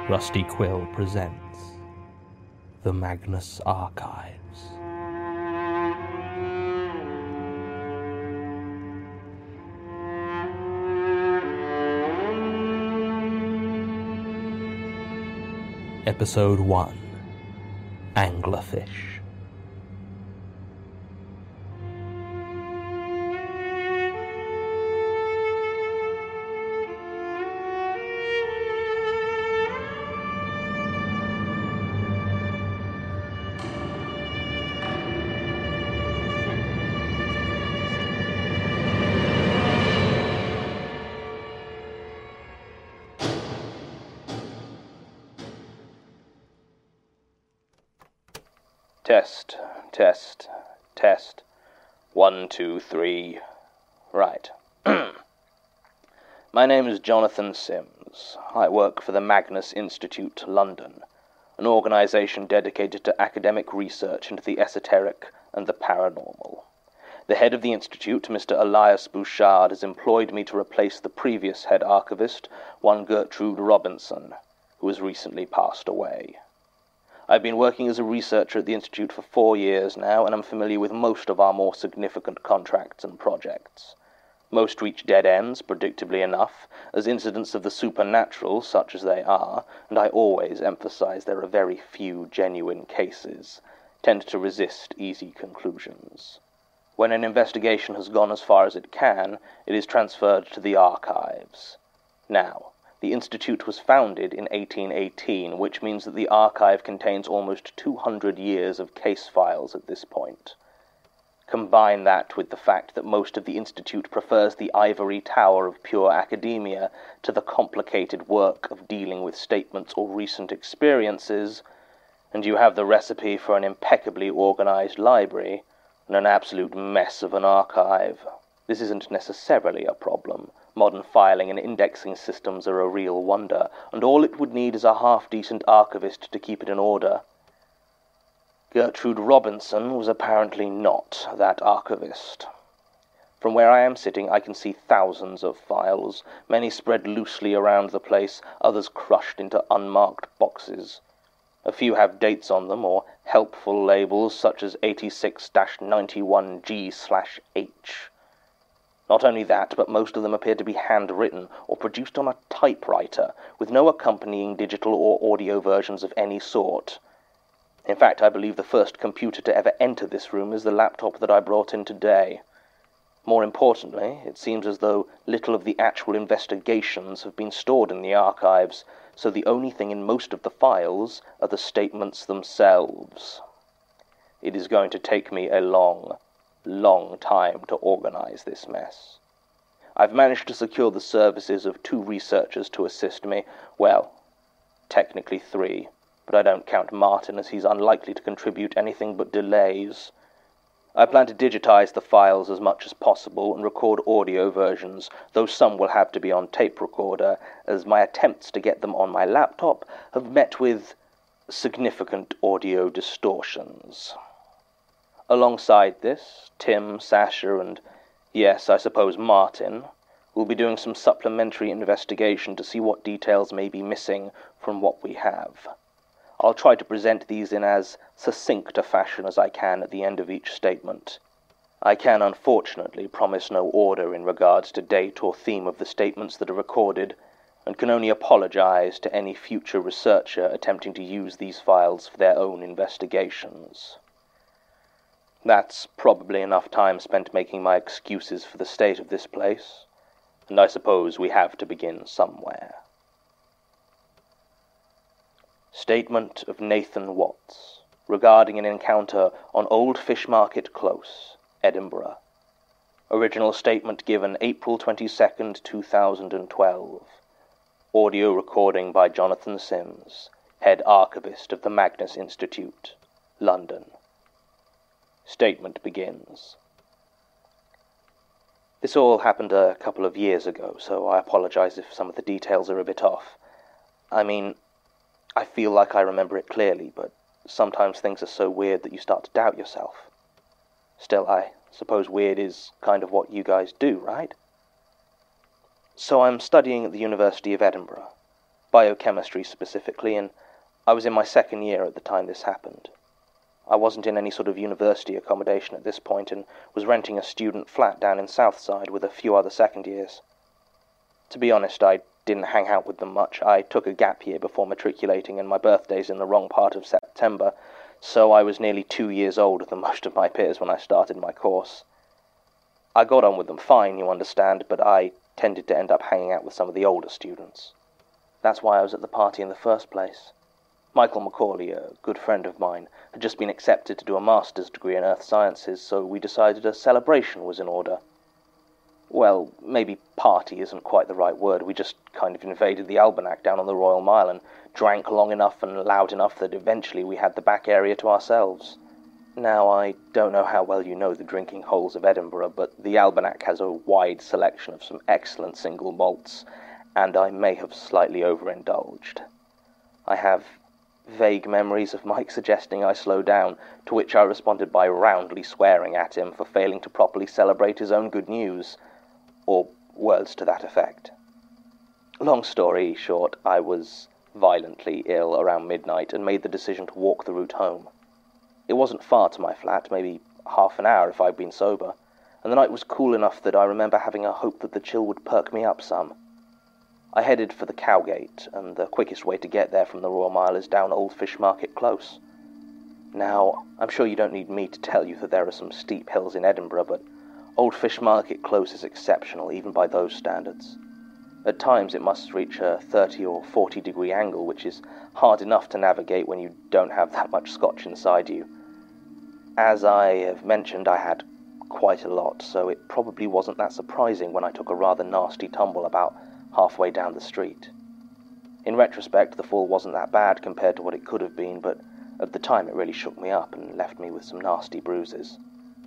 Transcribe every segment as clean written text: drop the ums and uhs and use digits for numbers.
Rusty Quill presents The Magnus Archives. Episode 1, Anglerfish. Test. 1, 2, 3. Right. My name is Jonathan Sims. I work for the Magnus Institute, London, an organization dedicated to academic research into the esoteric and the paranormal. The head of the institute, Mr. Elias Bouchard, has employed me to replace the previous head archivist, one Gertrude Robinson, who has recently passed away. I've been working as a researcher at the Institute for 4 years now, and I'm familiar with most of our more significant contracts and projects. Most reach dead ends, predictably enough, as incidents of the supernatural, such as they are, and I always emphasize there are very few genuine cases, tend to resist easy conclusions. When an investigation has gone as far as it can, it is transferred to the archives. Now, the Institute was founded in 1818, which means that the archive contains almost 200 years of case files at this point. Combine that with the fact that most of the Institute prefers the ivory tower of pure academia to the complicated work of dealing with statements or recent experiences, and you have the recipe for an impeccably organized library and an absolute mess of an archive. This isn't necessarily a problem. Modern filing and indexing systems are a real wonder, and all it would need is a half-decent archivist to keep it in order. Gertrude Robinson was apparently not that archivist. From where I am sitting, I can see thousands of files, many spread loosely around the place, others crushed into unmarked boxes. A few have dates on them, or helpful labels such as 86-91G/H. Not only that, but most of them appear to be handwritten or produced on a typewriter, with no accompanying digital or audio versions of any sort. In fact, I believe the first computer to ever enter this room is the laptop that I brought in today. More importantly, it seems as though little of the actual investigations have been stored in the archives, so the only thing in most of the files are the statements themselves. It is going to take me a long time to organize this mess. I've managed to secure the services of 2 researchers to assist me. Well, technically 3, but I don't count Martin as he's unlikely to contribute anything but delays. I plan to digitize the files as much as possible and record audio versions, though some will have to be on tape recorder, as my attempts to get them on my laptop have met with significant audio distortions. Alongside this, Tim, Sasha, and, yes, I suppose Martin, will be doing some supplementary investigation to see what details may be missing from what we have. I'll try to present these in as succinct a fashion as I can at the end of each statement. I can unfortunately promise no order in regards to date or theme of the statements that are recorded, and can only apologize to any future researcher attempting to use these files for their own investigations. That's probably enough time spent making my excuses for the state of this place, and I suppose we have to begin somewhere. Statement of Nathan Watts regarding an encounter on Old Fish Market Close, Edinburgh. Original statement given April 22nd, 2012. Audio recording by Jonathan Sims, head archivist of the Magnus Institute, London. Statement begins. This all happened a couple of years ago, so I apologize if some of the details are a bit off. I mean, I feel like I remember it clearly, but sometimes things are so weird that you start to doubt yourself. Still, I suppose weird is kind of what you guys do, right? So I'm studying at the University of Edinburgh. biochemistry specifically, and I was in my second year at the time this happened. I wasn't in any sort of university accommodation at this point and was renting a student flat down in Southside with a few other second years. To be honest, I didn't hang out with them much. I took a gap year before matriculating, and my birthday's in the wrong part of September, so I was nearly 2 years older than most of my peers when I started my course. I got on with them fine, you understand, but I tended to end up hanging out with some of the older students. That's why I was at the party in the first place. Michael Macaulay, a good friend of mine, had just been accepted to do a master's degree in Earth Sciences, so we decided a celebration was in order. Well, maybe party isn't quite the right word. We just kind of invaded the Almanac down on the Royal Mile and drank long enough and loud enough that eventually we had the back area to ourselves. Now, I don't know how well you know the drinking holes of Edinburgh, but the Almanac has a wide selection of some excellent single malts, and I may have slightly overindulged. I have vague memories of Mike suggesting I slow down, to which I responded by roundly swearing at him for failing to properly celebrate his own good news, or words to that effect. Long story short, I was violently ill around midnight and made the decision to walk the route home. It wasn't far to my flat, maybe half an hour if I'd been sober, and the night was cool enough that I remember having a hope that the chill would perk me up some. I headed for the Cowgate, and the quickest way to get there from the Royal Mile is down Old Fish Market Close. Now, I'm sure you don't need me to tell you that there are some steep hills in Edinburgh, but Old Fish Market Close is exceptional, even by those standards. At times it must reach a 30 or 40 degree angle, which is hard enough to navigate when you don't have that much scotch inside you. As I have mentioned, I had quite a lot, so it probably wasn't that surprising when I took a rather nasty tumble about halfway down the street. In retrospect, the fall wasn't that bad compared to what it could have been, but at the time it really shook me up and left me with some nasty bruises.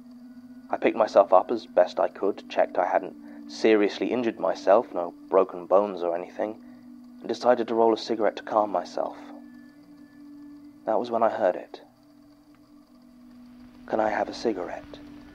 I picked myself up as best I could, checked I hadn't seriously injured myself, no broken bones or anything, and decided to roll a cigarette to calm myself. That was when I heard it. "Can I have a cigarette?"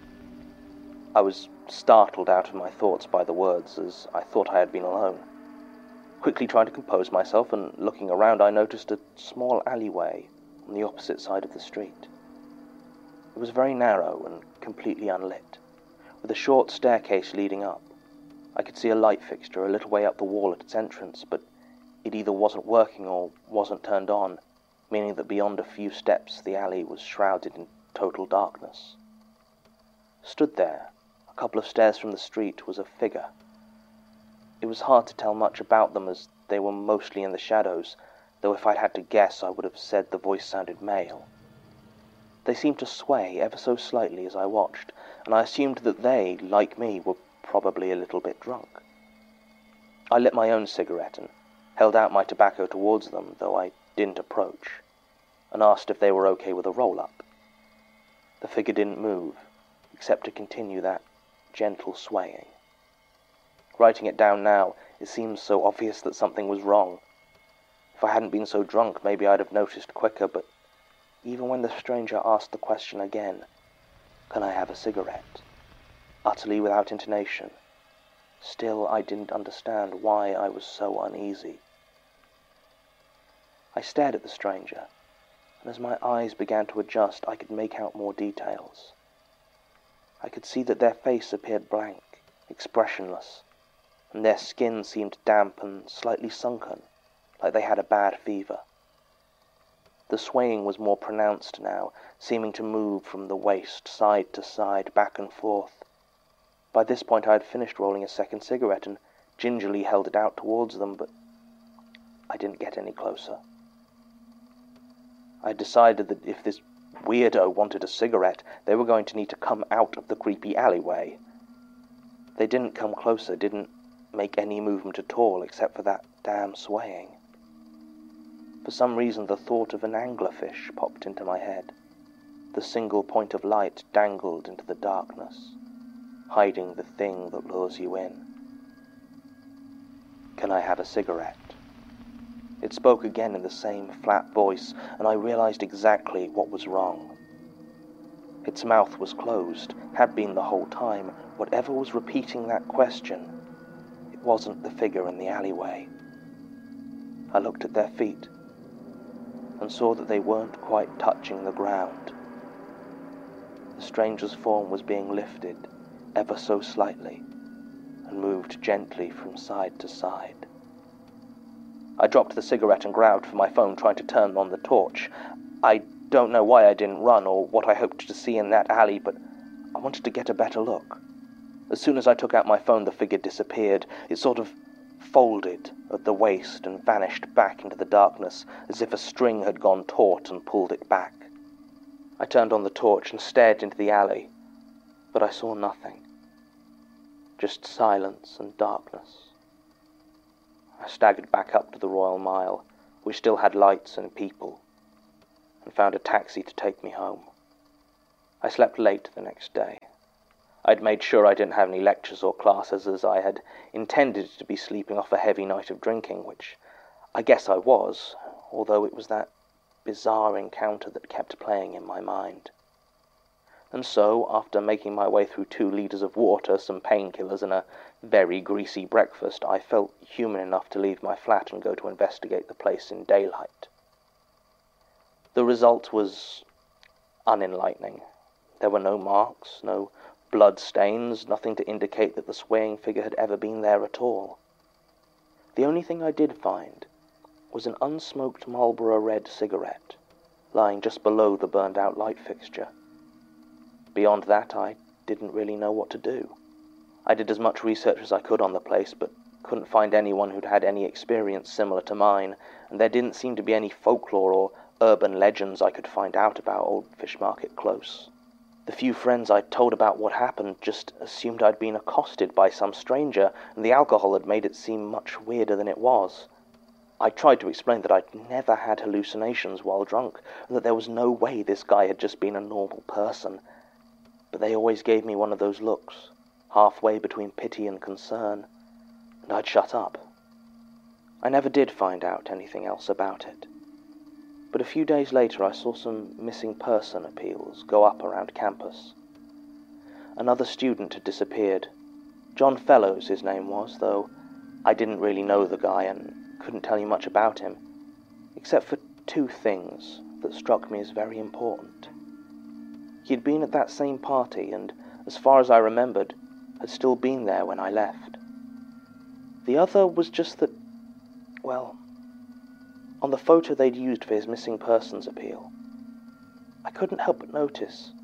I was startled out of my thoughts by the words, as I thought I had been alone. Quickly trying to compose myself and looking around, I noticed a small alleyway on the opposite side of the street. It was very narrow and completely unlit, with a short staircase leading up. I could see a light fixture a little way up the wall at its entrance, but it either wasn't working or wasn't turned on, meaning that beyond a few steps the alley was shrouded in total darkness. Stood there, a couple of stairs from the street, was a figure. It was hard to tell much about them as they were mostly in the shadows, though if I'd had to guess I would have said the voice sounded male. They seemed to sway ever so slightly as I watched, and I assumed that they, like me, were probably a little bit drunk. I lit my own cigarette and held out my tobacco towards them, though I didn't approach, and asked if they were okay with a roll-up. The figure didn't move, except to continue that gentle swaying. Writing it down now, it seems so obvious that something was wrong. If I hadn't been so drunk, maybe I'd have noticed quicker, but even when the stranger asked the question again, "Can I have a cigarette?" utterly without intonation, still I didn't understand why I was so uneasy. I stared at the stranger, and as my eyes began to adjust, I could make out more details. I could see that their face appeared blank, expressionless, and their skin seemed damp and slightly sunken, like they had a bad fever. The swaying was more pronounced now, seeming to move from the waist, side to side, back and forth. By this point I had finished rolling a second cigarette and gingerly held it out towards them, but I didn't get any closer. I decided that if this weirdo wanted a cigarette, they were going to need to come out of the creepy alleyway. They didn't come closer, didn't make any movement at all, except for that damn swaying. For some reason the thought of an anglerfish popped into my head. The single point of light dangled into the darkness, hiding the thing that lures you in. "Can I have a cigarette?" It spoke again in the same flat voice, and I realized exactly what was wrong. Its mouth was closed, had been the whole time. Whatever was repeating that question, it wasn't the figure in the alleyway. I looked at their feet and saw that they weren't quite touching the ground. The stranger's form was being lifted ever so slightly and moved gently from side to side. I dropped the cigarette and grabbed for my phone, trying to turn on the torch. I don't know why I didn't run or what I hoped to see in that alley, but I wanted to get a better look. As soon as I took out my phone, the figure disappeared. It sort of folded at the waist and vanished back into the darkness, as if a string had gone taut and pulled it back. I turned on the torch and stared into the alley, but I saw nothing. Just silence and darkness. I staggered back up to the Royal Mile, which still had lights and people, and found a taxi to take me home. I slept late the next day. I'd made sure I didn't have any lectures or classes, as I had intended to be sleeping off a heavy night of drinking, which I guess I was, although it was that bizarre encounter that kept playing in my mind. And so, after making my way through 2 liters of water, some painkillers, and a very greasy breakfast, I felt human enough to leave my flat and go to investigate the place in daylight. The result was unenlightening. There were no marks, no blood stains, nothing to indicate that the swaying figure had ever been there at all. The only thing I did find was an unsmoked Marlboro Red cigarette, lying just below the burned-out light fixture. Beyond that, I didn't really know what to do. I did as much research as I could on the place, but couldn't find anyone who'd had any experience similar to mine, and there didn't seem to be any folklore or urban legends I could find out about Old Fish Market Close. The few friends I'd told about what happened just assumed I'd been accosted by some stranger, and the alcohol had made it seem much weirder than it was. I tried to explain that I'd never had hallucinations while drunk, and that there was no way this guy had just been a normal person. But they always gave me one of those looks, halfway between pity and concern, and I'd shut up. I never did find out anything else about it. But a few days later I saw some missing person appeals go up around campus. Another student had disappeared. John Fellows his name was, though I didn't really know the guy and couldn't tell you much about him, except for 2 things that struck me as very important. He had been at that same party and, as far as I remembered, had still been there when I left. The other was just that, well, on the photo they'd used for his missing persons appeal, I couldn't help but notice